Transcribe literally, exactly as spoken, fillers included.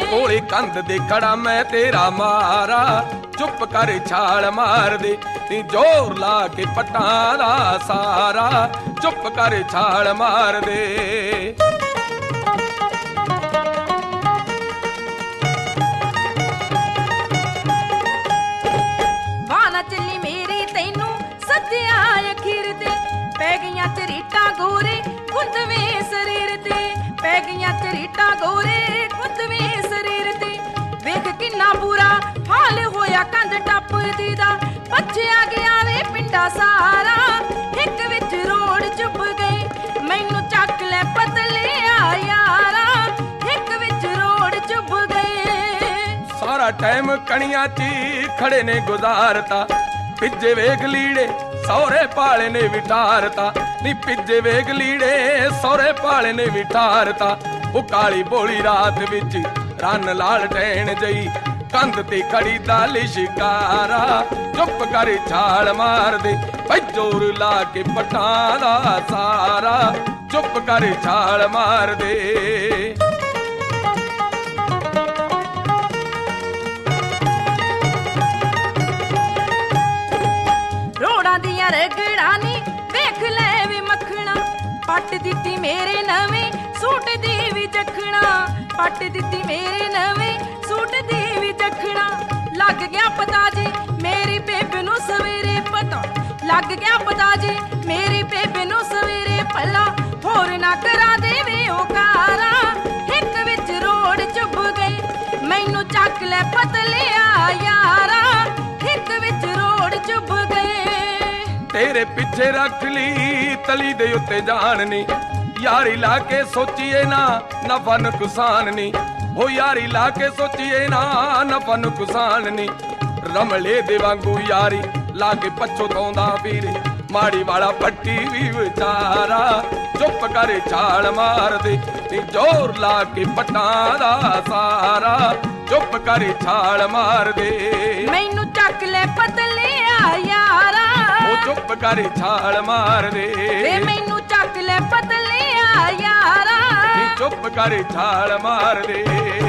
ਕੋਲੇ ਕੰਧ ਦੇ ਖੜਾ ਮੈਂ ਤੇਰਾ ਮਾਰਾ, ਚੁੱਪ ਕਰ ਛਾਲ ਮਾਰ ਦੇ ਨੀ ਜ਼ੋਰ ਲਾ ਕੇ ਪੱਟਾਂ ਦਾ ਸਾਰਾ, ਚੁੱਪ ਕਰ ਛਾਲ ਮਾਰ ਦੇ। ਵਾਲਾ ਚੱਲੀ ਮੇਰੀ ਤੈਨੂੰ ਸੱਜਿਆ ਅਖੀਰ ਤੇ, ਪੈ ਗਈਆਂ ਝਰੀਟਾਂ ਗੋਰੇ ਕੁੰਦਵੇਂ ਸਰੀਰ ਤੇ, ਪੈ ਗਈਆਂ ਝਰੀਟਾਂ ਗੋਰੇ ਕੁੰਦਵੇਂ ਸਰੀਰ ਤੇ। ਵੇਖ ਕਿੰਨਾ ਬੁਰਾ ਹਾਲ ਹੋਇਆ ਕੰਧ ਟੱਪਦੀ ਦਾ, ਪੱਛਿਆ ਗਿਆ ਵੇ ਪਿੰਡਾ ਸਾਰਾ, ਇੱਕ ਵਿੱਚ ਰੋੜ ਚੁੱਪ ਗਏ ਮੈਨੂੰ ਚੱਕ ਲੈ ਪਤਲਿਆ ਯਾਰਾ, ਇੱਕ ਵਿੱਚ ਰੋੜ ਚੁੱਪ ਗਏ। ਸਾਰਾ ਟਾਈਮ ਕਣੀਆਂ 'ਚ ਹੀ ਖੜੇ ਨੇ ਗੁਜ਼ਾਰਤਾ, ਪਿੱਜੇ ਵੇਖ ਲੀੜੇ ਸਹੁਰੇ ਪਾਲੇ ਨੇ ਵਿਟਾਰਤਾ ਨੀ, ਪਿੱਜੇ ਵੇਖ ਲੀੜੇ ਸਹੁਰੇ ਪਾਲੇ ਨੇ ਵਿਟਾਰਤਾ। ਉਹ ਕਾਲੀ ਬੋਲੀ ਰਾਤ ਵਿੱਚ ਰੰਨ ਲਾਲ ਟੈਣ ਜਈ, ਕੰਧ ਤੇ ਖੜੀ ਦਾ ਲਿਸ਼ਕਾਰਾ, ਚੁੱਪ ਕਰ ਛਾਲ ਮਾਰ ਦੇ ਬਈ ਜ਼ੋਰ ਲਾ ਕੇ ਪੱਟਾਂ ਦਾ ਸਾਰਾ, ਚੁੱਪ ਕਰ ਛਾਲ ਮਾਰ ਦੇ। ਰੋੜਾਂ ਦੀਆਂ ਰਗੜਾਂ ਨੀ ਵੇਖ ਲੈ ਵੀ ਮੱਖਣਾ, ਪੱਟ ਦਿੱਤੀ ਮੇਰੇ ਨਵੇਂ ਸੂਟ ਦੀ ਵੀ ਜਖਣਾ, ਪੱਟ ਦਿੱਤੀ ਮੇਰੇ ਨਵੇਂ ਸੂਟ ਦੀ ਵੀ ਜਖਣਾ। ਲੱਗ ਗਿਆ ਪਤਾ ਜੀ ਮੇਰੀ ਬੇਬੇ ਨੂੰ ਸਵੇਰੇ ਪਤਾ, ਲੱਗ ਗਿਆ ਪਤਾ ਜੀ ਮੇਰੀ ਬੇਬੇ ਨੂੰ ਸਵੇਰੇ ਭਲਾ, ਹੋਰ ਨਾ ਕਰਾ ਦੇਵੇ ਉਹ ਕਾਰਾ, ਇੱਕ ਵਿੱਚ ਰੋੜ ਚੁੱਭ ਗਏ ਮੈਨੂੰ ਚੱਕ ਲੈ ਪਤਲਿਆ ਯਾਰਾ, ਇੱਕ ਵਿੱਚ ਰੋੜ ਚੁੱਭ ਗਏ। ਤੇਰੇ ਪਿੱਛੇ ਰੱਖ ਲਈ ਤਲੀ ਦੇ ਉੱਤੇ ਜਾਨ ਨੀ, ਯਾਰੀ ਲਾ ਕੇ ਸੋਚੀਏ ਨਾ ਨਫਾ ਨੁਕਸਾਨ ਨੀ, ਹੋ ਯਾਰੀ ਲਾ ਕੇ ਸੋਚੀਏ ਨਾ ਨਫਾ ਨੁਕਸਾਨ ਨੀ। ਰਮਲੇ ਦੇ ਵਾਂਗੂ ਯਾਰੀ ਲਾ ਕੇ ਪਛਤਾਉਂਦਾ ਵੀਰੇ, ਮਾੜੀ ਵਾਲਾ ਪੱਟੀ ਵੀ ਵਿਚਾਰਾ, ਚੁੱਪ ਕਰ ਛਾਲ ਮਾਰ ਦੇ ਨੀ ਜ਼ੋਰ ਲਾ ਕੇ ਪੱਟਾਂ ਦਾ ਸਾਰਾ, ਚੁੱਪ ਕਰ ਛਾਲ ਮਾਰ ਦੇ। ਮੈਨੂੰ ਚੱਕ ਲੈ ਪਤਲਿਆ ਯਾਰਾ, ਉਹ ਚੁੱਪ ਕਰ ਛਾਲ ਮਾਰ ਦੇ ਵੇ ਮੈਨੂੰ ਚੱਕ ਲੈ ਪਤਲਿਆ ਯਾਰਾ, ਨੀ ਚੁੱਪ ਕਰ ਛਾਲ ਮਾਰ ਦੇ।